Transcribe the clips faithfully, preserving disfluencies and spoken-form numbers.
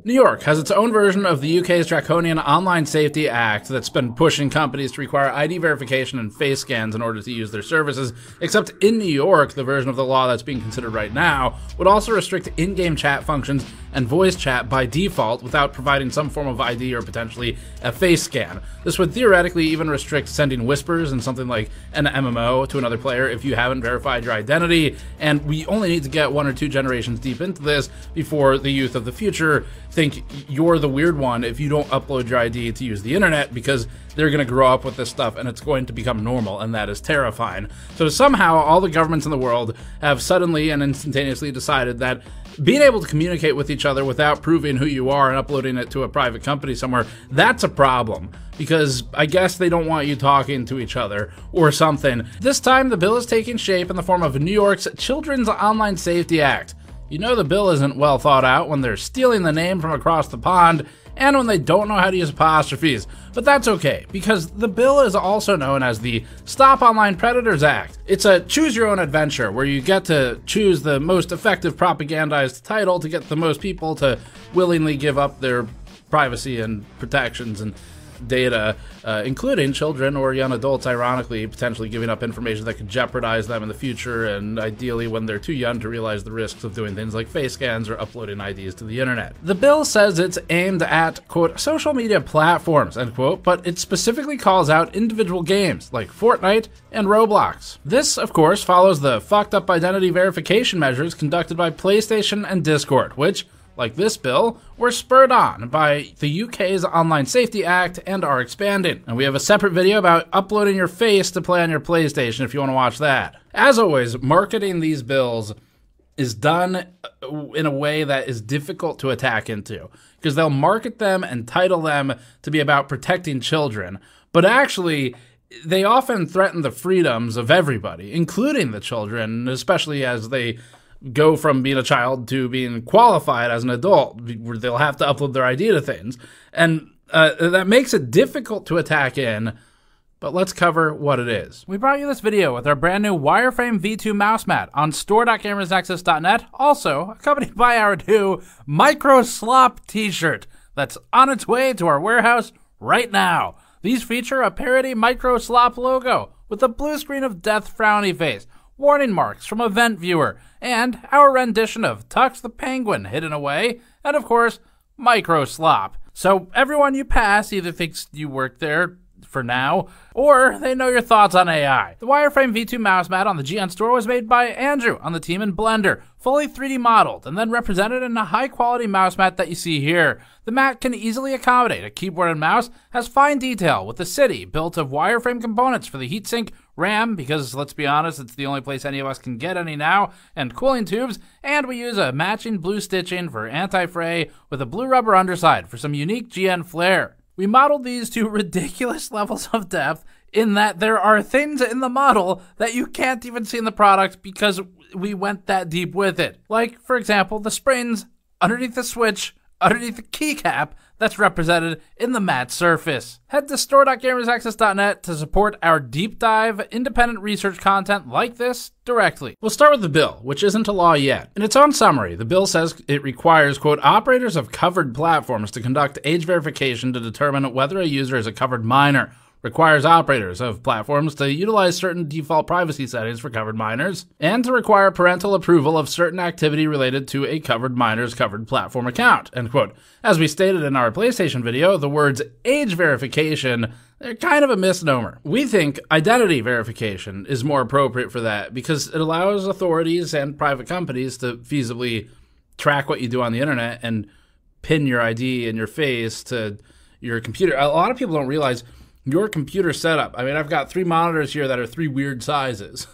New York has its own version of the U K's draconian Online Safety Act that's been pushing companies to require I D verification and face scans in order to use their services, except in New York, the version of the law that's being considered right now would also restrict in-game chat functions and voice chat by default without providing some form of I D or potentially a face scan. This would theoretically even restrict sending whispers in something like an M M O to another player if you haven't verified your identity, and we only need to get one or two generations deep into this before the youth of the future think you're the weird one if you don't upload your I D to use the internet, because they're going to grow up with this stuff and it's going to become normal, and that is terrifying. So somehow all the governments in the world have suddenly and instantaneously decided that being able to communicate with each other without proving who you are and uploading it to a private company somewhere, that's a problem, because I guess they don't want you talking to each other or something. This time the bill is taking shape in the form of New York's Children's Online Safety Act. You know the bill isn't well thought out when they're stealing the name from across the pond and when they don't know how to use apostrophes. But that's okay, because the bill is also known as the Stop Online Predators Act. It's a choose-your-own-adventure where you get to choose the most effective propagandized title to get the most people to willingly give up their privacy and protections and data, uh, including children or young adults, ironically, potentially giving up information that could jeopardize them in the future, and ideally when they're too young to realize the risks of doing things like face scans or uploading I Ds to the internet. The bill says it's aimed at, quote, social media platforms, end quote, but it specifically calls out individual games like Fortnite and Roblox. This, of course, follows the fucked up identity verification measures conducted by PlayStation and Discord, which, like this bill, were spurred on by the U K's Online Safety Act and are expanding. And we have a separate video about uploading your face to play on your PlayStation if you want to watch that. As always, marketing these bills is done in a way that is difficult to attack into, because they'll market them and title them to be about protecting children, but actually they often threaten the freedoms of everybody, including the children, especially as they go from being a child to being qualified as an adult, where they'll have to upload their I D to things. And uh, that makes it difficult to attack in, but let's cover what it is. We brought you this video with our brand new Wireframe V two mouse mat on store dot gamers nexus dot net, also accompanied by our new Micro Slop t-shirt that's on its way to our warehouse right now. These feature a parody Micro Slop logo with a blue screen of death frowny face, warning marks from Event Viewer, and our rendition of Tux the Penguin hidden away, and of course, Micro Slop. So everyone you pass either thinks you work there for now, or they know your thoughts on A I. The Wireframe V two mouse mat on the G N store was made by Andrew on the team in Blender, fully three D modeled, and then represented in a high-quality mouse mat that you see here. The mat can easily accommodate a keyboard and mouse, has fine detail with the city built of wireframe components for the heatsink, RAM, because let's be honest, it's the only place any of us can get any now, and cooling tubes, and we use a matching blue stitching for anti-fray with a blue rubber underside for some unique G N flair. We modeled these to ridiculous levels of depth in that there are things in the model that you can't even see in the product because we went that deep with it. Like, for example, the springs underneath the switch, underneath the keycap that's represented in the matte surface. Head to store dot gamers nexus dot net to support our deep dive, independent research content like this directly. We'll start with the bill, which isn't a law yet. In its own summary, the bill says it requires, quote, operators of covered platforms to conduct age verification to determine whether a user is a covered minor. Requires operators of platforms to utilize certain default privacy settings for covered minors, and to require parental approval of certain activity related to a covered minor's covered platform account, end quote. As we stated in our PlayStation video, the words age verification, they're kind of a misnomer. We think identity verification is more appropriate for that because it allows authorities and private companies to feasibly track what you do on the internet and pin your I D and your face to your computer. A lot of people don't realize your computer setup. I mean, I've got three monitors here that are three weird sizes,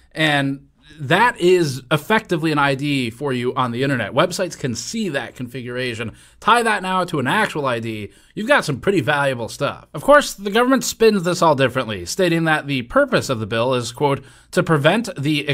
and that is effectively an I D for you on the internet. Websites can see that configuration. Tie that now to an actual I D. You've got some pretty valuable stuff. Of course, the government spins this all differently, stating that the purpose of the bill is, quote, to prevent the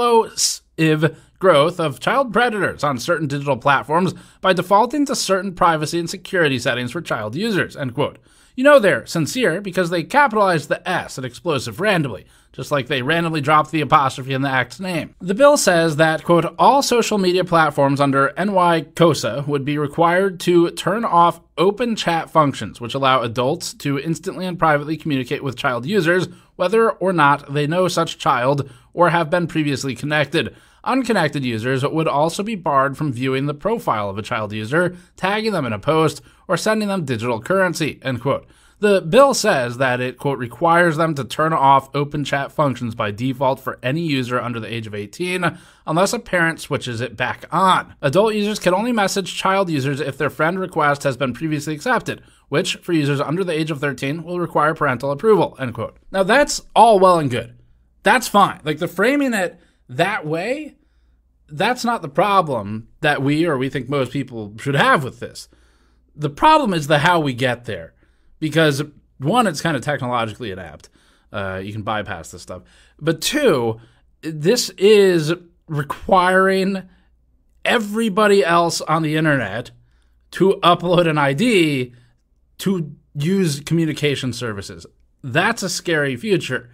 explosive growth of child predators on certain digital platforms by defaulting to certain privacy and security settings for child users, end quote. You know they're sincere because they capitalized the S in explosive randomly, just like they randomly dropped the apostrophe in the act's name. The bill says that, quote, all social media platforms under N Y COSA would be required to turn off open chat functions, which allow adults to instantly and privately communicate with child users, whether or not they know such child or have been previously connected. Unconnected users would also be barred from viewing the profile of a child user, tagging them in a post, or sending them digital currency, end quote. The bill says that it, quote, requires them to turn off open chat functions by default for any user under the age of eighteen, unless a parent switches it back on. Adult users can only message child users if their friend request has been previously accepted, which, for users under the age of thirteen, will require parental approval, end quote. Now, that's all well and good. That's fine. Like, the framing it that way, that's not the problem that we, or we think most people, should have with this. The problem is the how we get there. Because, one, it's kind of technologically inept. Uh, you can bypass this stuff. But two, this is requiring everybody else on the internet to upload an I D to use communication services. That's a scary future.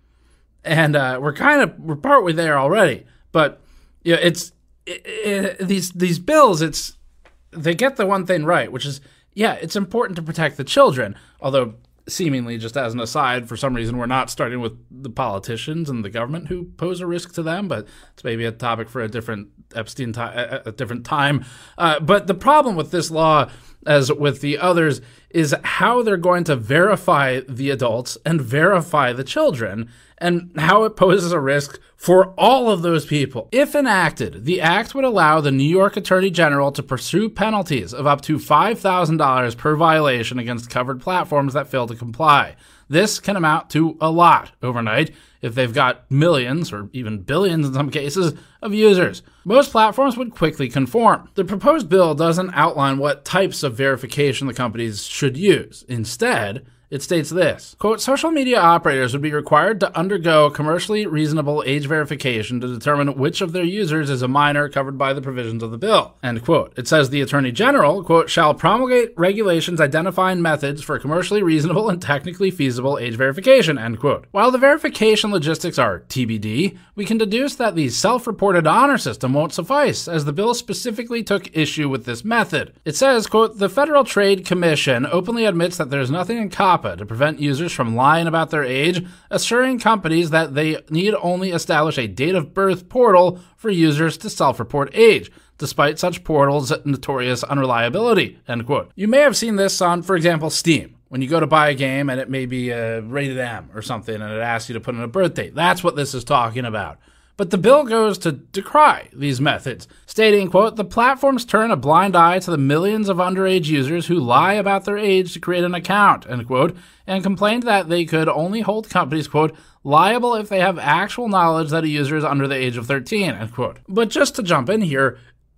And uh, we're kind of, we're partway there already. But you know, it's it, it, these these bills, it's they get the one thing right, which is, yeah, it's important to protect the children, although seemingly, just as an aside, for some reason, we're not starting with the politicians and the government who pose a risk to them, but it's maybe a topic for a different Epstein time, a different time. Uh, but the problem with this law, as with the others, is how they're going to verify the adults and verify the children, and how it poses a risk for all of those people. If enacted, the act would allow the New York Attorney General to pursue penalties of up to five thousand dollars per violation against covered platforms that fail to comply. This can amount to a lot overnight if they've got millions, or even billions in some cases, of users. Most platforms would quickly conform. The proposed bill doesn't outline what types of verification the companies should use. Instead, it states this, quote, social media operators would be required to undergo commercially reasonable age verification to determine which of their users is a minor covered by the provisions of the bill, end quote. It says the Attorney General, quote, shall promulgate regulations identifying methods for commercially reasonable and technically feasible age verification, end quote. While the verification logistics are T B D, we can deduce that the self-reported honor system won't suffice, as the bill specifically took issue with this method. It says, quote, the Federal Trade Commission openly admits that there's nothing in COPPA to prevent users from lying about their age, assuring companies that they need only establish a date of birth portal for users to self-report age, despite such portals' notorious unreliability, end quote. You may have seen this on, for example, Steam. When you go to buy a game and it may be uh, rated M or something and it asks you to put in a birth date. That's what this is talking about. But the bill goes to decry these methods, stating, quote, the platforms turn a blind eye to the millions of underage users who lie about their age to create an account, end quote, and complained that they could only hold companies, quote, liable if they have actual knowledge that a user is under the age of thirteen, end quote. But just to jump in here,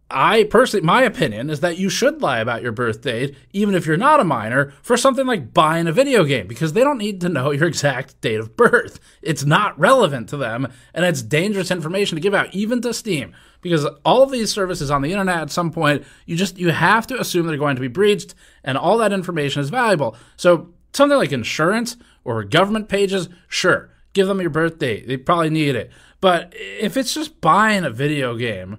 I personally, my opinion is that you should lie about your birth date, even if you're not a minor, for something like buying a video game, because they don't need to know your exact date of birth. It's not relevant to them, and it's dangerous information to give out, even to Steam, because all of these services on the internet at some point, you just, you have to assume they're going to be breached, and all that information is valuable. So something like insurance or government pages, sure, give them your birth date. They probably need it. But if it's just buying a video game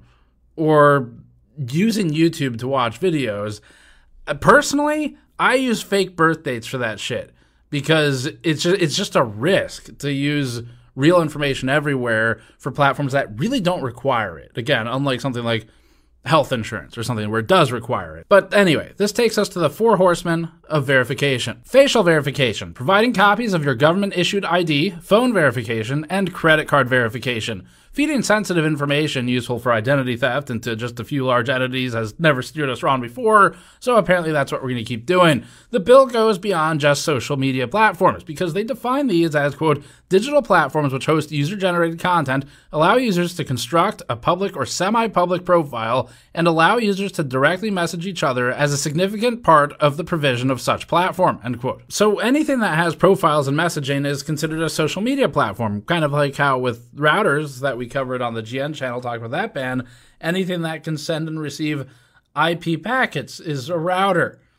or using YouTube to watch videos, personally, I use fake birth dates for that shit, because it's just, it's just a risk to use real information everywhere for platforms that really don't require it. Again, unlike something like health insurance or something where it does require it. But anyway, this takes us to the four horsemen of verification. Facial verification, providing copies of your government-issued I D, phone verification, and credit card verification. Feeding sensitive information useful for identity theft into just a few large entities has never steered us wrong before, so apparently that's what we're going to keep doing. The bill goes beyond just social media platforms, because they define these as, quote, digital platforms which host user-generated content, allow users to construct a public or semi-public profile, and allow users to directly message each other as a significant part of the provision of such platform, end quote. So anything that has profiles and messaging is considered a social media platform, kind of like how with routers that we covered on the G N channel, talking about that ban, anything that can send and receive I P packets is a router.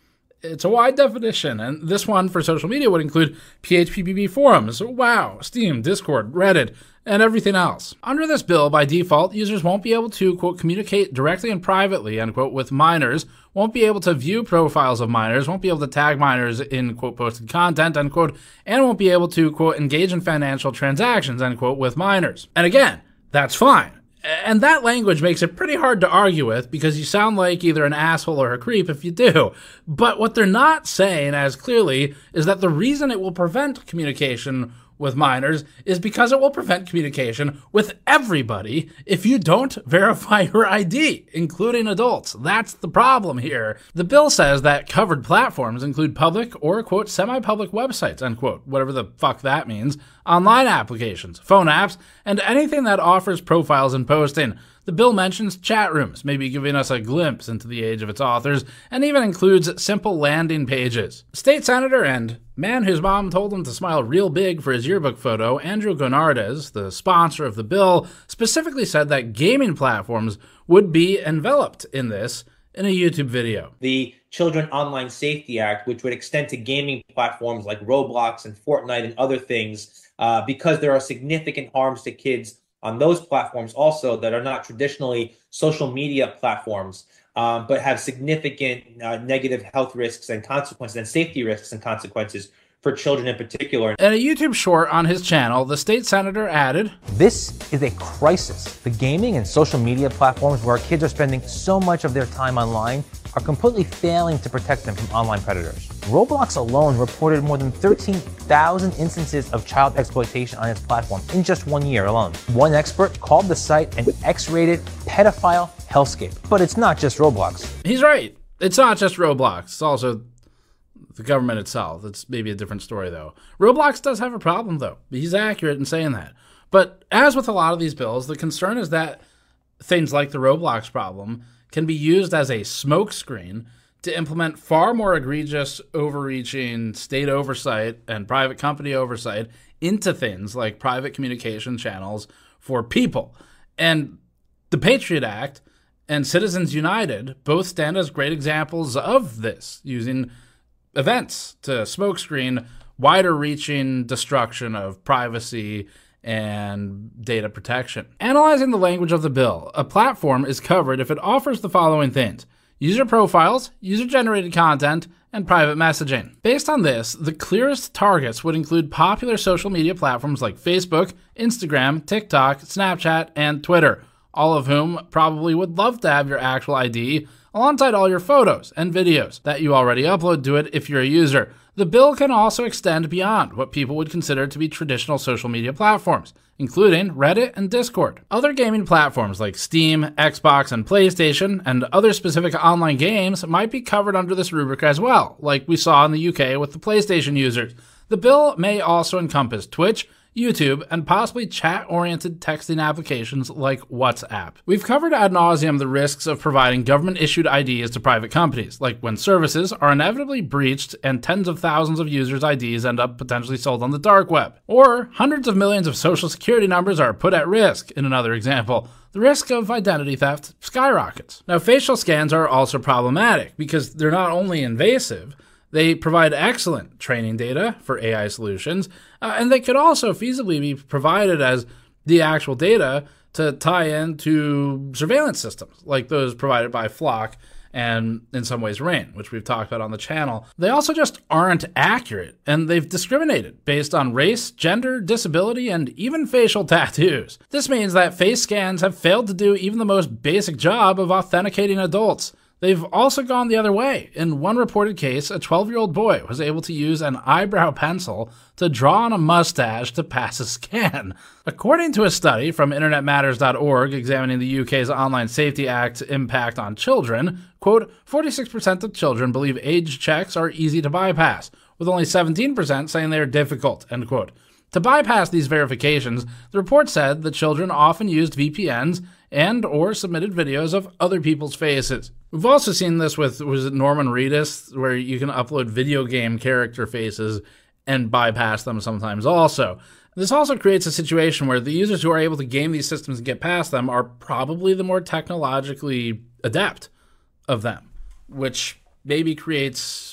It's a wide definition, and this one for social media would include P H P B B forums, WoW, Steam, Discord, Reddit, and everything else. Under this bill, by default, users won't be able to, quote, communicate directly and privately, end quote, with minors, won't be able to view profiles of minors, won't be able to tag minors in, quote, posted content, end quote, and won't be able to, quote, engage in financial transactions, end quote, with minors. And again, that's fine. And that language makes it pretty hard to argue with because you sound like either an asshole or a creep if you do. But what they're not saying as clearly is that the reason it will prevent communication with minors is because it will prevent communication with everybody if you don't verify your I D, including adults. That's the problem here. The bill says that covered platforms include public or, quote, semi-public websites, unquote, whatever the fuck that means, online applications, phone apps, and anything that offers profiles and posting. The bill mentions chat rooms, maybe giving us a glimpse into the age of its authors, and even includes simple landing pages. State Senator and man whose mom told him to smile real big for his yearbook photo, Andrew Gonardes, the sponsor of the bill, specifically said that gaming platforms would be enveloped in this in a YouTube video. The Children Online Safety Act, which would extend to gaming platforms like Roblox and Fortnite and other things, uh, because there are significant harms to kids on those platforms also that are not traditionally social media platforms, um, but have significant uh, negative health risks and consequences and safety risks and consequences for children in particular. In a YouTube short on his channel, the state senator added, "This is a crisis. The gaming and social media platforms where our kids are spending so much of their time online are completely failing to protect them from online predators. Roblox alone reported more than thirteen thousand instances of child exploitation on its platform in just one year alone. One expert called the site an X-rated pedophile hellscape." But it's not just Roblox. He's right. It's not just Roblox. It's also the government itself. It's maybe a different story, though. Roblox does have a problem, though. He's accurate in saying that. But as with a lot of these bills, the concern is that things like the Roblox problem can be used as a smokescreen to implement far more egregious, overreaching state oversight and private company oversight into things like private communication channels for people. And the Patriot Act and Citizens United both stand as great examples of this, using events to smokescreen wider-reaching destruction of privacy and data protection. Analyzing the language of the bill, a platform is covered if it offers the following things: user profiles, user-generated content, and private messaging. Based on this, the clearest targets would include popular social media platforms like Facebook, Instagram, TikTok, Snapchat, and Twitter, all of whom probably would love to have your actual I D alongside all your photos and videos that you already upload to it if you're a user. The bill can also extend beyond what people would consider to be traditional social media platforms, including Reddit and Discord. Other gaming platforms like Steam, Xbox, and PlayStation, and other specific online games might be covered under this rubric as well, like we saw in the U K with the PlayStation users. The bill may also encompass Twitch, YouTube, and possibly chat-oriented texting applications like WhatsApp. We've covered ad nauseum the risks of providing government-issued I Ds to private companies, like when services are inevitably breached and tens of thousands of users' I Ds end up potentially sold on the dark web. Or hundreds of millions of social security numbers are put at risk, in another example. The risk of identity theft skyrockets. Now, facial scans are also problematic because they're not only invasive, they provide excellent training data for A I solutions, uh, and they could also feasibly be provided as the actual data to tie into surveillance systems, like those provided by Flock and in some ways Rain, which we've talked about on the channel. They also just aren't accurate, and they've discriminated based on race, gender, disability, and even facial tattoos. This means that face scans have failed to do even the most basic job of authenticating adults. They've also gone the other way. In one reported case, a twelve-year-old boy was able to use an eyebrow pencil to draw on a mustache to pass a scan. According to a study from internet matters dot org examining the U K's Online Safety Act's impact on children, quote, forty-six percent of children believe age checks are easy to bypass, with only seventeen percent saying they are difficult, end quote. To bypass these verifications, the report said that children often used V P Ns and or submitted videos of other people's faces. We've also seen this with, was it Norman Reedus, where you can upload video game character faces and bypass them sometimes also. This also creates a situation where the users who are able to game these systems and get past them are probably the more technologically adept of them, which maybe creates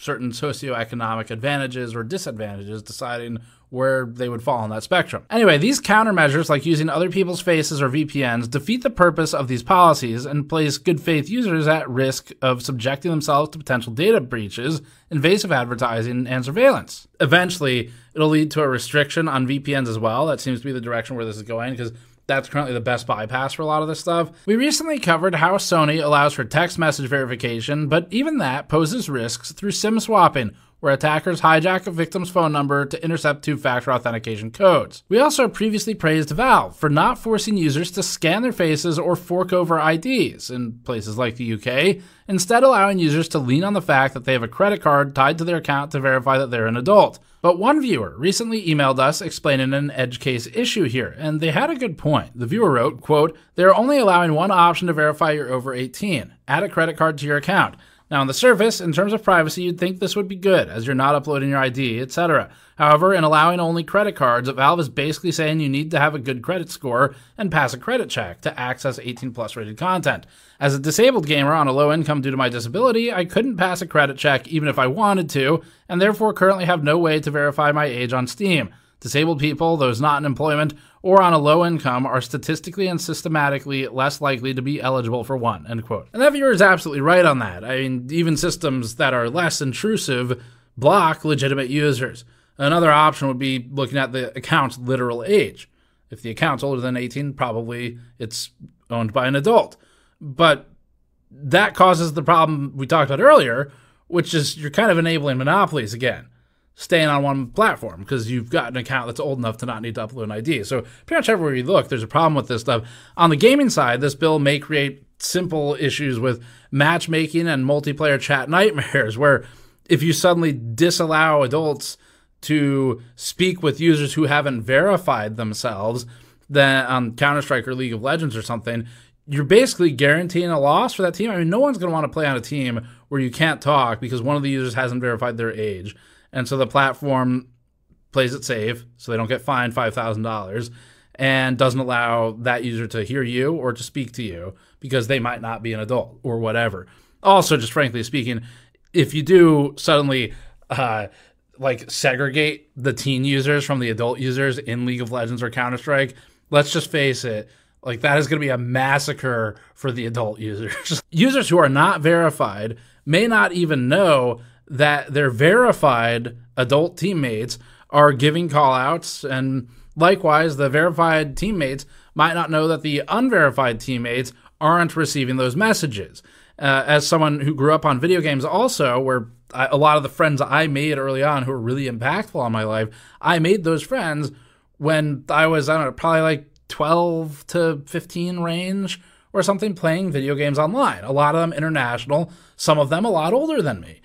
certain socioeconomic advantages or disadvantages, deciding where they would fall on that spectrum. Anyway, these countermeasures, like using other people's faces or V P Ns, defeat the purpose of these policies and place good faith users at risk of subjecting themselves to potential data breaches, invasive advertising, and surveillance. Eventually, it'll lead to a restriction on V P Ns as well. That seems to be the direction where this is going, because that's currently the best bypass for a lot of this stuff. We recently covered how Sony allows for text message verification, but even that poses risks through SIM swapping, where attackers hijack a victim's phone number to intercept two-factor authentication codes. We also previously praised Valve for not forcing users to scan their faces or fork over I Ds in places like the U K, instead allowing users to lean on the fact that they have a credit card tied to their account to verify that they're an adult. But one viewer recently emailed us explaining an edge case issue here, and they had a good point. The viewer wrote, quote, "They're only allowing one option to verify you're over eighteen. Add a credit card to your account. Now, on the surface, in terms of privacy, you'd think this would be good, as you're not uploading your I D, et cetera. However, in allowing only credit cards, Valve is basically saying you need to have a good credit score and pass a credit check to access eighteen plus rated content. As a disabled gamer on a low income due to my disability, I couldn't pass a credit check even if I wanted to, and therefore currently have no way to verify my age on Steam. Disabled people, those not in employment, or on a low income are statistically and systematically less likely to be eligible for one," end quote. And that viewer is absolutely right on that. I mean, even systems that are less intrusive block legitimate users. Another option would be looking at the account's literal age. If the account's older than eighteen, probably it's owned by an adult. But that causes the problem we talked about earlier, which is you're kind of enabling monopolies again, staying on one platform because you've got an account that's old enough to not need to upload an I D. So pretty much everywhere you look, there's a problem with this stuff. On the gaming side, this bill may create simple issues with matchmaking and multiplayer chat nightmares, where if you suddenly disallow adults to speak with users who haven't verified themselves, then on Counter-Strike or League of Legends or something, you're basically guaranteeing a loss for that team. I mean, no one's going to want to play on a team where you can't talk because one of the users hasn't verified their age. And so the platform plays it safe so they don't get fined five thousand dollars and doesn't allow that user to hear you or to speak to you because they might not be an adult or whatever. Also, just frankly speaking, if you do suddenly uh, like segregate the teen users from the adult users in League of Legends or Counter-Strike, let's just face it, like that is going to be a massacre for the adult users. Users who are not verified may not even know that their verified adult teammates are giving call-outs, and likewise, the verified teammates might not know that the unverified teammates aren't receiving those messages. Uh, as someone who grew up on video games also, where I, a lot of the friends I made early on who were really impactful on my life, I made those friends when I was, I don't know, probably like twelve to fifteen range or something, playing video games online. A lot of them international, some of them a lot older than me.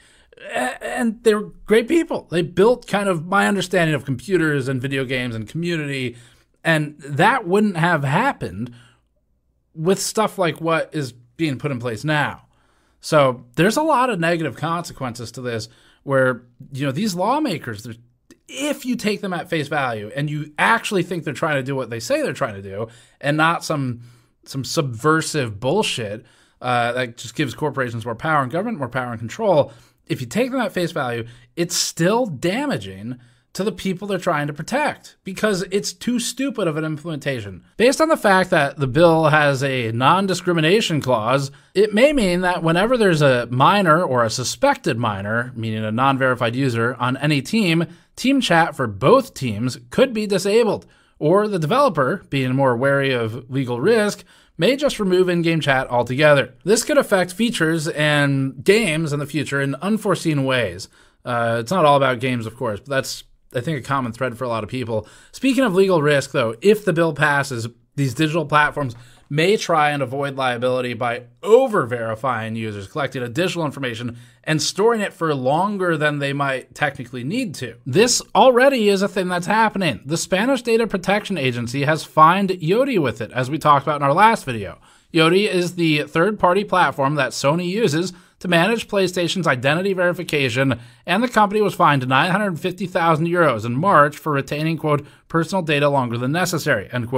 And they were great people. They built kind of my understanding of computers and video games and community. And that wouldn't have happened with stuff like what is being put in place now. So there's a lot of negative consequences to this where, you know, these lawmakers, if you take them at face value and you actually think they're trying to do what they say they're trying to do and not some some subversive bullshit uh, that just gives corporations more power and government more power and control, if you take them at face value, it's still damaging to the people they're trying to protect because it's too stupid of an implementation. Based on the fact that the bill has a non-discrimination clause, it may mean that whenever there's a minor or a suspected minor, meaning a non-verified user, on any team, team chat for both teams could be disabled, or the developer, being more wary of legal risk, may just remove in-game chat altogether. This could affect features and games in the future in unforeseen ways. Uh, it's not all about games, of course, but that's, I think, a common thread for a lot of people. Speaking of legal risk, though, if the bill passes, these digital platforms may try and avoid liability by over-verifying users, collecting additional information, and storing it for longer than they might technically need to. This already is a thing that's happening. The Spanish Data Protection Agency has fined Yoti with it, as we talked about in our last video. Yoti is the third-party platform that Sony uses to manage PlayStation's identity verification, and the company was fined nine hundred fifty thousand euros in March for retaining, quote, personal data longer than necessary, end quote.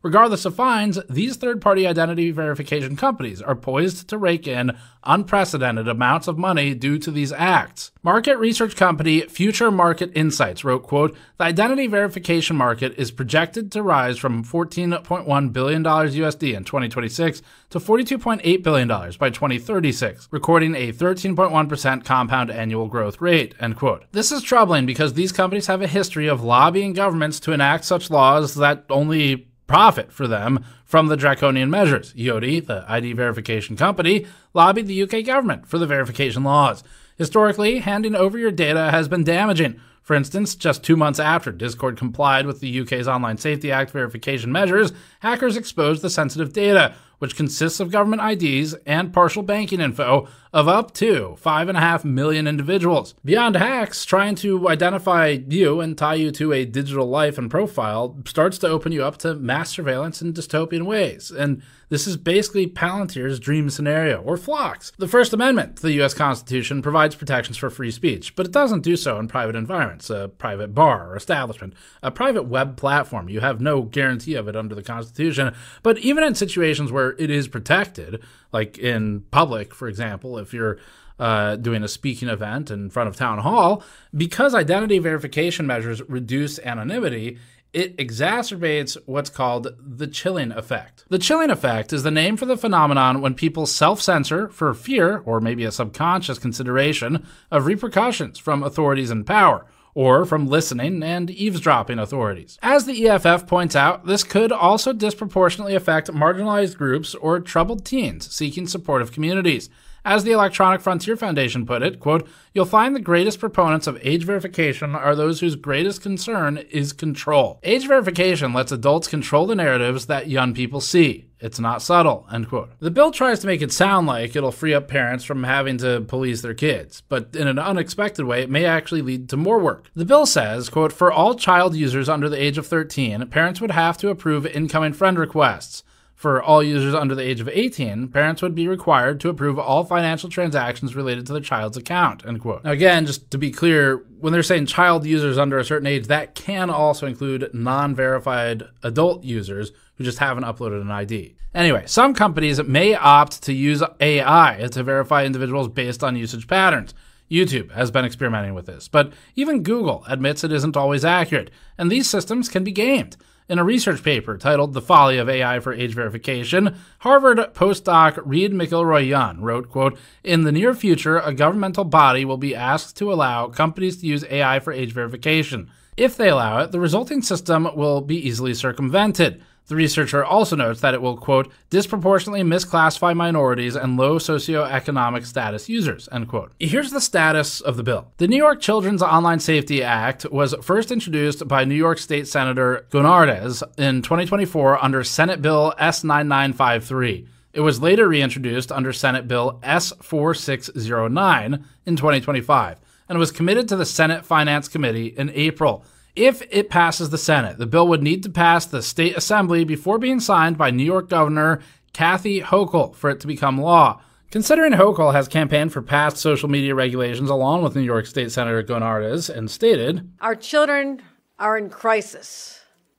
Regardless of fines, these third-party identity verification companies are poised to rake in unprecedented amounts of money due to these acts. Market research company Future Market Insights wrote, quote, "The identity verification market is projected to rise from fourteen point one billion dollars U S D in twenty twenty-six to forty-two point eight billion dollars by twenty thirty-six, recording a thirteen point one percent compound annual growth rate," end quote. This is troubling because these companies have a history of lobbying governments to enact such laws that only profit for them from the draconian measures. Yoti, the I D verification company, lobbied the U K government for the verification laws. Historically, handing over your data has been damaging. For instance, just two months after Discord complied with the U K's Online Safety Act verification measures, hackers exposed the sensitive data, which consists of government I Ds and partial banking info of up to five point five million individuals. Beyond hacks, trying to identify you and tie you to a digital life and profile starts to open you up to mass surveillance in dystopian ways. And this is basically Palantir's dream scenario, or Flock's. The First Amendment to the U S Constitution provides protections for free speech, but it doesn't do so in private environments, a private bar or establishment, a private web platform. You have no guarantee of it under the Constitution. But even in situations where it is protected, like in public, for example, if you're uh, doing a speaking event in front of town hall, because identity verification measures reduce anonymity, it exacerbates what's called the chilling effect. The chilling effect is the name for the phenomenon when people self-censor for fear, or maybe a subconscious consideration, of repercussions from authorities in power, or from listening and eavesdropping authorities. As the E F F points out, this could also disproportionately affect marginalized groups or troubled teens seeking supportive communities. As the Electronic Frontier Foundation put it, quote, "You'll find the greatest proponents of age verification are those whose greatest concern is control. Age verification lets adults control the narratives that young people see. It's not subtle," end quote. The bill tries to make it sound like it'll free up parents from having to police their kids, but in an unexpected way, it may actually lead to more work. The bill says, quote, "For all child users under the age of thirteen, parents would have to approve incoming friend requests. For all users under the age of eighteen, parents would be required to approve all financial transactions related to their child's account," end quote. Now again, just to be clear, when they're saying child users under a certain age, that can also include non-verified adult users who just haven't uploaded an I D. Anyway, some companies may opt to use A I to verify individuals based on usage patterns. YouTube has been experimenting with this, but even Google admits it isn't always accurate, and these systems can be gamed. In a research paper titled "The Folly of A I for Age Verification," Harvard postdoc Reed McIlroy-Young wrote, quote, "In the near future, a governmental body will be asked to allow companies to use A I for age verification. If they allow it, the resulting system will be easily circumvented." The researcher also notes that it will, quote, "disproportionately misclassify minorities and low socioeconomic status users," end quote. Here's the status of the bill. The New York Children's Online Safety Act was first introduced by New York State Senator Gonardes in twenty twenty-four under Senate Bill S nine nine five three. It was later reintroduced under Senate Bill S four six zero nine in twenty twenty-five and was committed to the Senate Finance Committee in April. If it passes the Senate, the bill would need to pass the state assembly before being signed by New York Governor Kathy Hochul for it to become law. Considering Hochul has campaigned for past social media regulations along with New York State Senator Gonardes and stated, "Our children are in crisis,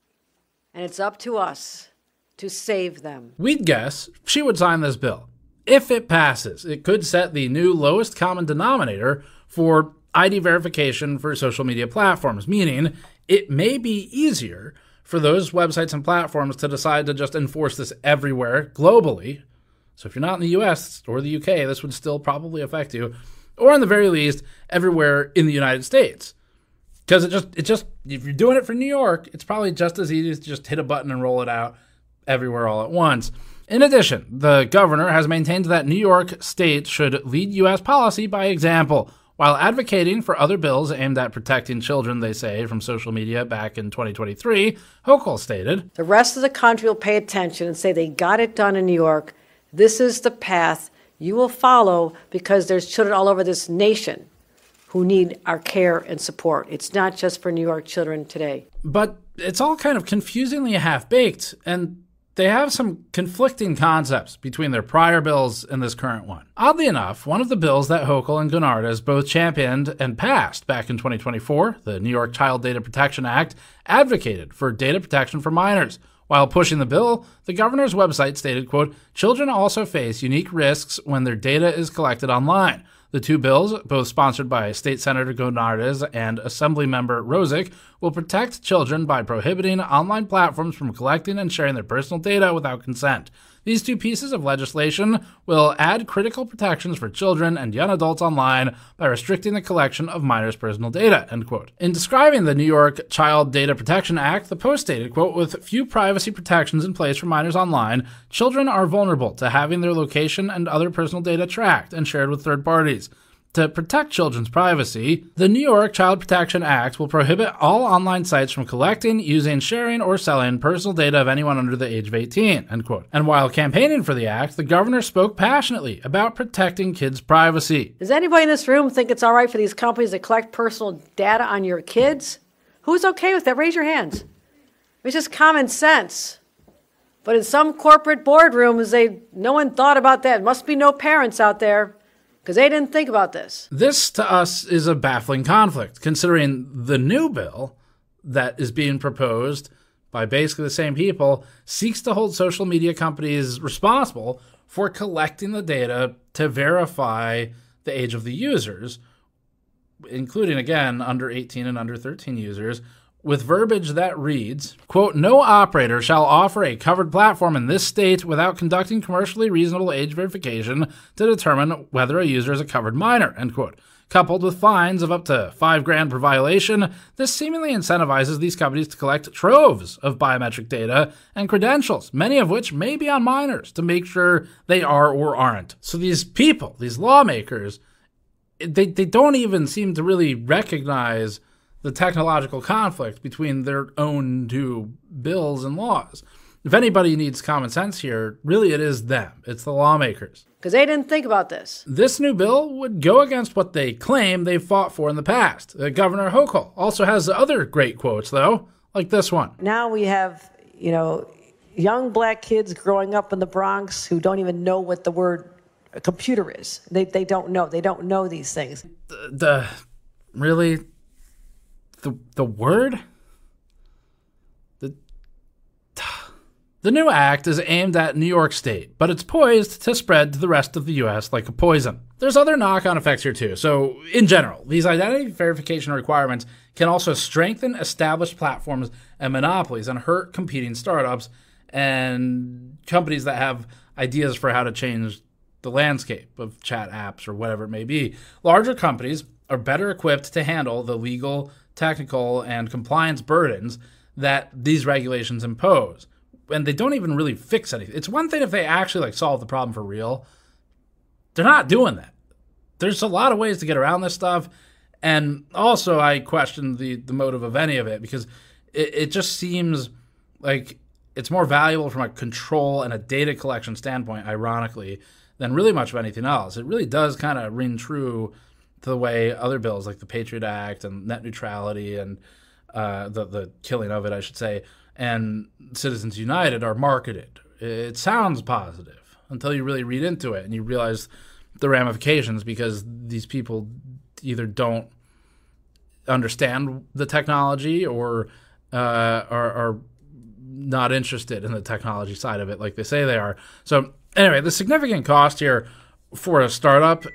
and it's up to us to save them," we'd guess she would sign this bill. If it passes, it could set the new lowest common denominator for I D verification for social media platforms, meaning it may be easier for those websites and platforms to decide to just enforce this everywhere globally. So if you're not in the U S or the U K, this would still probably affect you, or in the very least, everywhere in the United States. Because it just, it just, if you're doing it for New York, it's probably just as easy to just hit a button and roll it out everywhere all at once. In addition, the governor has maintained that New York State should lead U S policy by example, while advocating for other bills aimed at protecting children, they say, from social media back in twenty twenty-three, Hochul stated, "The rest of the country will pay attention and say they got it done in New York. This is the path you will follow because there's children all over this nation who need our care and support. It's not just for New York children today." But it's all kind of confusingly half-baked, and they have some conflicting concepts between their prior bills and this current one. Oddly enough, one of the bills that Hochul and Gonardes both championed and passed back in twenty twenty-four, the New York Child Data Protection Act, advocated for data protection for minors, While pushing the bill, the governor's website stated, quote, children also face unique risks when their data is collected online. The two bills, both sponsored by State Senator Gonardes and Assemblymember Rosick, will protect children by prohibiting online platforms from collecting and sharing their personal data without consent. These two pieces of legislation will add critical protections for children and young adults online by restricting the collection of minors' personal data, end quote. In describing the New York Child Data Protection Act, the Post stated, quote, with few privacy protections in place for minors online, children are vulnerable to having their location and other personal data tracked and shared with third parties. To protect children's privacy, the New York Child Protection Act will prohibit all online sites from collecting, using, sharing, or selling personal data of anyone under the age of eighteen, end quote. And while campaigning for the act, the governor spoke passionately about protecting kids' privacy. Does anybody in this room think it's all right for these companies to collect personal data on your kids? Who's okay with that? Raise your hands. It's just common sense. But in some corporate boardrooms, they no one thought about that. Must be no parents out there, because they didn't think about this. This, to us, is a baffling conflict, considering the new bill that is being proposed by basically the same people seeks to hold social media companies responsible for collecting the data to verify the age of the users, including, again, under eighteen and under thirteen users, with verbiage that reads, quote, no operator shall offer a covered platform in this state without conducting commercially reasonable age verification to determine whether a user is a covered minor, end quote. Coupled with fines of up to five grand per violation, this seemingly incentivizes these companies to collect troves of biometric data and credentials, many of which may be on minors, to make sure they are or aren't. So these people, these lawmakers, they, they don't even seem to really recognize the technological conflict between their own two bills and laws. If anybody needs common sense here, really it is them. It's the lawmakers. Because they didn't think about this. This new bill would go against what they claim they've fought for in the past. Uh, Governor Hochul also has other great quotes, though, like this one. Now we have, you know, young black kids growing up in the Bronx who don't even know what the word computer is. They they don't know. They don't know these things. The, the really... The, the word? The, the new act is aimed at New York State, but it's poised to spread to the rest of the U S like a poison. There's other knock-on effects here too. So, in general, these identity verification requirements can also strengthen established platforms and monopolies and hurt competing startups and companies that have ideas for how to change the landscape of chat apps or whatever it may be. Larger companies are better equipped to handle the legal, technical, and compliance burdens that these regulations impose. And they don't even really fix anything. It's one thing if they actually like solve the problem for real. They're not doing that. There's a lot of ways to get around this stuff. And also I question the, the motive of any of it, because it, it just seems like it's more valuable from a control and a data collection standpoint, ironically, than really much of anything else. It really does kind of ring true to the way other bills like the Patriot Act and net neutrality and uh, the, the killing of it, I should say, and Citizens United are marketed. It sounds positive until you really read into it and you realize the ramifications, because these people either don't understand the technology or uh, are, are not interested in the technology side of it like they say they are. So anyway, the significant cost here for a startup...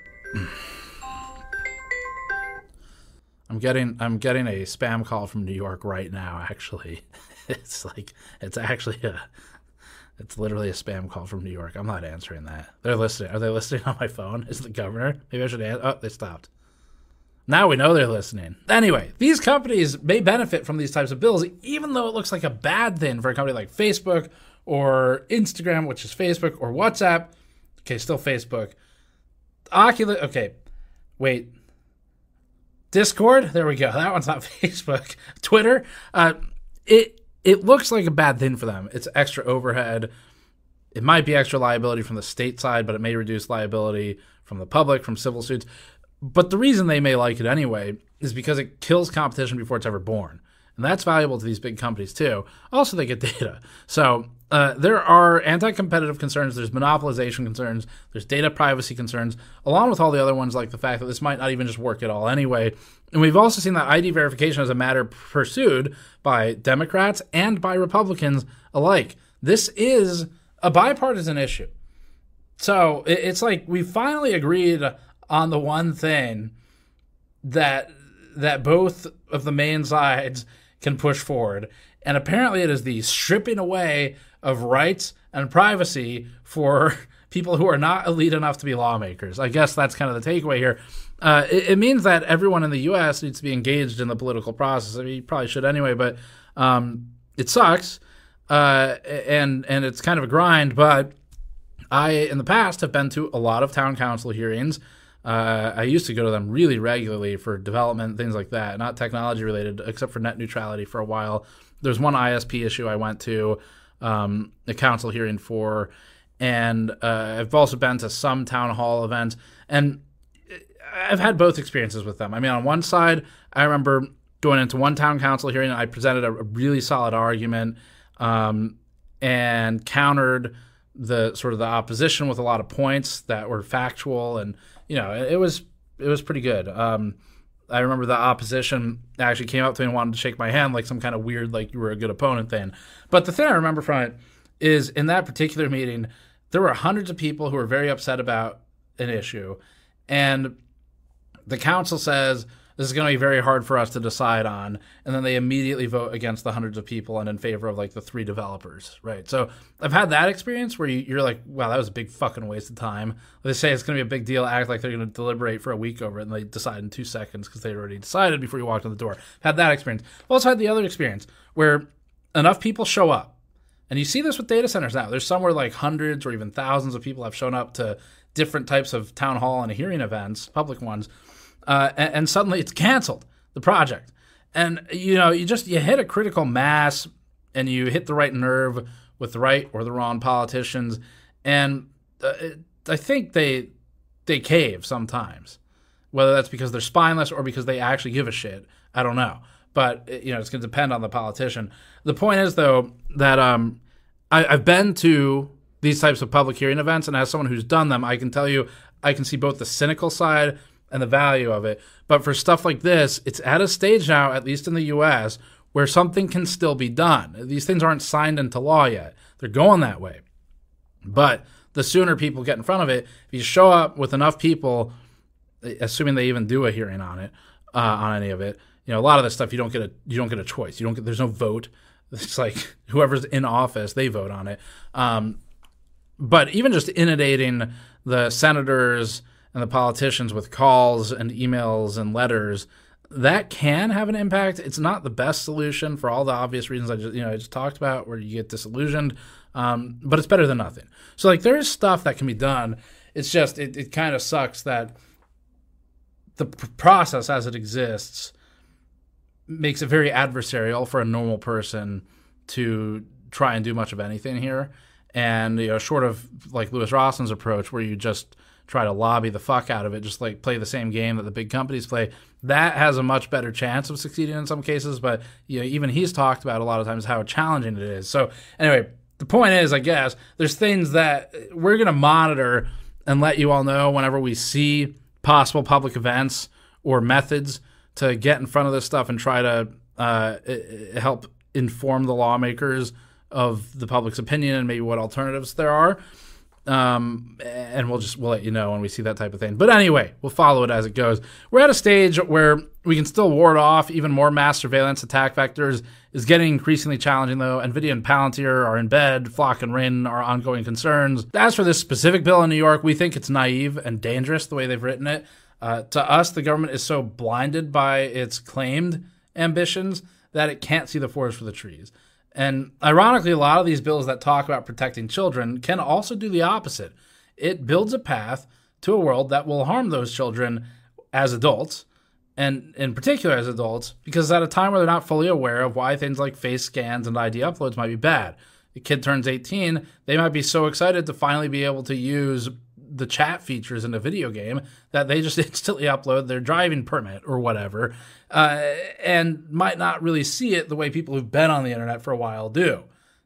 I'm getting I'm getting a spam call from New York right now, actually. It's like, it's actually a, it's literally a spam call from New York. I'm not answering that. They're listening. Are they listening on my phone? Is it the governor? Maybe I should answer. Oh, they stopped. Now we know they're listening. Anyway, these companies may benefit from these types of bills, even though it looks like a bad thing for a company like Facebook or Instagram, which is Facebook, or WhatsApp. Okay, still Facebook. Oculus. Okay, wait. Discord, there we go. That one's not Facebook. Twitter, uh, it it looks like a bad thing for them. It's extra overhead. It might be extra liability from the state side, but it may reduce liability from the public, from civil suits. But the reason they may like it anyway is because it kills competition before it's ever born. And that's valuable to these big companies too. Also, they get data. So Uh, there are anti-competitive concerns, there's monopolization concerns, there's data privacy concerns, along with all the other ones like the fact that this might not even just work at all anyway. And we've also seen that I D verification as a matter pursued by Democrats and by Republicans alike. This is a bipartisan issue. So it's like we finally agreed on the one thing that that both of the main sides can push forward. And apparently it is the stripping away of rights and privacy for people who are not elite enough to be lawmakers. I guess that's kind of the takeaway here. Uh, it, it means that everyone in the U S needs to be engaged in the political process. I mean, you probably should anyway, but um, it sucks. Uh, and, and it's kind of a grind, but I, in the past, have been to a lot of town council hearings. Uh, I used to go to them really regularly for development, things like that, not technology related, except for net neutrality for a while. There's one I S P issue I went to um, a council hearing for, and uh, I've also been to some town hall events, and I've had both experiences with them. I mean, on one side, I remember going into one town council hearing, and I presented a, a really solid argument um, and countered the sort of the opposition with a lot of points that were factual, and you know, it, it was it was pretty good. Um, I remember the opposition actually came up to me and wanted to shake my hand like some kind of weird, like you were a good opponent thing. But the thing I remember from it is in that particular meeting, there were hundreds of people who were very upset about an issue. And the council says, this is going to be very hard for us to decide on. And then they immediately vote against the hundreds of people and in favor of like the three developers, right? So I've had that experience where you, you're like, wow, that was a big fucking waste of time. They say it's going to be a big deal, act like they're going to deliberate for a week over it, and they decide in two seconds because they already decided before you walked in the door. Had that experience. I've also had the other experience where enough people show up. And you see this with data centers now. There's somewhere like hundreds or even thousands of people have shown up to different types of town hall and hearing events, public ones, Uh, and, and suddenly it's canceled, the project. And, you know, you just, you hit a critical mass and you hit the right nerve with the right or the wrong politicians. And uh, I think they, they cave sometimes, whether that's because they're spineless or because they actually give a shit. I don't know. But, you know, it's going to depend on the politician. The point is, though, that um, I, I've been to these types of public hearing events, and as someone who's done them, I can tell you, I can see both the cynical side and the value of it. But for stuff like this, it's at a stage now, at least in the U S, where something can still be done. These things aren't signed into law yet. They're going that way. But the sooner people get in front of it, if you show up with enough people, assuming they even do a hearing on it, uh, on any of it, you know, a lot of this stuff you don't get a you don't get a choice. You don't get there's no vote. It's like whoever's in office, they vote on it. Um, but even just inundating the senators and the politicians with calls and emails and letters, that can have an impact. It's not the best solution for all the obvious reasons I just, you know, I just talked about, where you get disillusioned, um, but it's better than nothing. So, like, there is stuff that can be done. It's just, it, it kind of sucks that the p- process as it exists makes it very adversarial for a normal person to try and do much of anything here. And, you know, short of, like, Lewis Rossman's approach, where you just try to lobby the fuck out of it, just like play the same game that the big companies play, that has a much better chance of succeeding in some cases. But, you know, even he's talked about a lot of times how challenging it is. So anyway, the point is, I guess, there's things that we're going to monitor and let you all know whenever we see possible public events or methods to get in front of this stuff and try to uh, help inform the lawmakers of the public's opinion and maybe what alternatives there are. Um, and we'll just, we'll let you know when we see that type of thing. But anyway, we'll follow it as it goes. We're at a stage where we can still ward off even more mass surveillance attack vectors. Is getting increasingly challenging, though. NVIDIA and Palantir are in bed. Flock and Rin are ongoing concerns. As for this specific bill in New York, we think it's naive and dangerous the way they've written it. Uh, to us, the government is so blinded by its claimed ambitions that it can't see the forest for the trees. And ironically, a lot of these bills that talk about protecting children can also do the opposite. It builds a path to a world that will harm those children as adults, and in particular as adults, because at a time where they're not fully aware of why things like face scans and I D uploads might be bad. The kid turns eighteen, they might be so excited to finally be able to use the chat features in a video game that they just instantly upload their driving permit or whatever, uh, and might not really see it the way people who've been on the internet for a while do.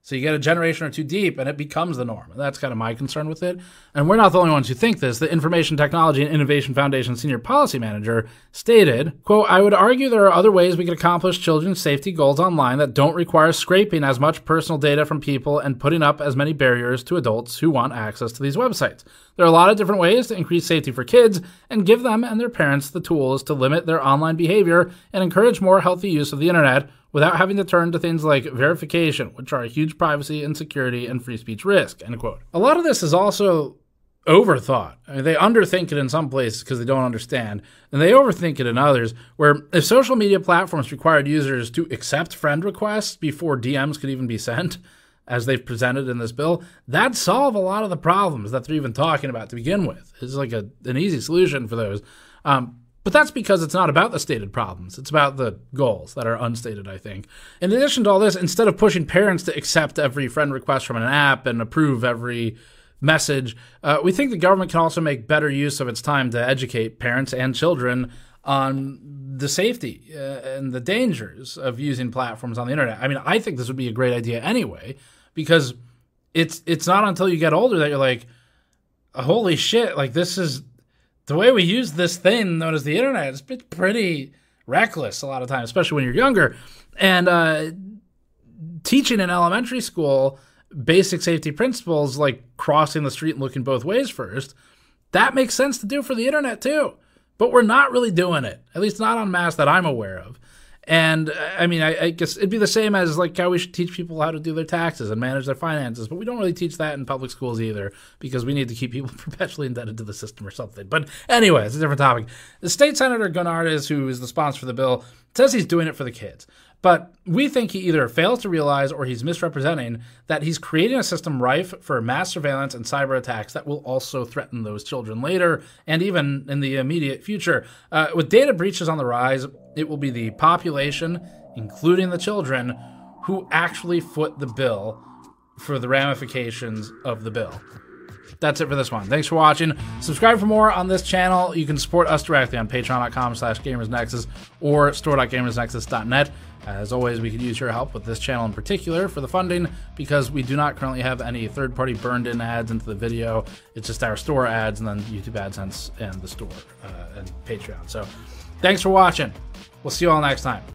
So you get a generation or two deep and it becomes the norm. And that's kind of my concern with it. And we're not the only ones who think this. The Information Technology and Innovation Foundation Senior Policy Manager stated, quote, I would argue there are other ways we could accomplish children's safety goals online that don't require scraping as much personal data from people and putting up as many barriers to adults who want access to these websites. There are a lot of different ways to increase safety for kids and give them and their parents the tools to limit their online behavior and encourage more healthy use of the internet without having to turn to things like verification, which are a huge privacy and security and free speech risk, end quote. A lot of this is also overthought. I mean, they underthink it in some places because they don't understand, and they overthink it in others, where if social media platforms required users to accept friend requests before D Ms could even be sent, as they've presented in this bill, that'd solve a lot of the problems that they're even talking about to begin with. It's like a, an easy solution for those. Um, But that's because it's not about the stated problems. It's about the goals that are unstated, I think. In addition to all this, instead of pushing parents to accept every friend request from an app and approve every message, uh, we think the government can also make better use of its time to educate parents and children on the safety uh, and the dangers of using platforms on the internet. I mean, I think this would be a great idea anyway, because it's it's not until you get older that you're like, holy shit, like this is... the way we use this thing known as the internet is pretty reckless a lot of times, especially when you're younger. And uh, teaching in elementary school basic safety principles like crossing the street and looking both ways first, that makes sense to do for the internet too. But we're not really doing it, at least not en masse that I'm aware of. And I mean, I, I guess it'd be the same as like how we should teach people how to do their taxes and manage their finances, but we don't really teach that in public schools either because we need to keep people perpetually indebted to the system or something. But anyway, it's a different topic. The state senator Gonardes, who is the sponsor for the bill, says he's doing it for the kids. But we think he either fails to realize or he's misrepresenting that he's creating a system rife for mass surveillance and cyber attacks that will also threaten those children later and even in the immediate future. Uh, with data breaches on the rise, it will be the population, including the children, who actually foot the bill for the ramifications of the bill. That's it for this one. Thanks for watching. Subscribe for more on this channel. You can support us directly on patreon.com slash gamersnexus or store.gamersnexus dot net. As always, we could use your help with this channel in particular for the funding because we do not currently have any third-party burned-in ads into the video. It's just our store ads and then YouTube AdSense and the store uh, and Patreon. So thanks for watching. We'll see you all next time.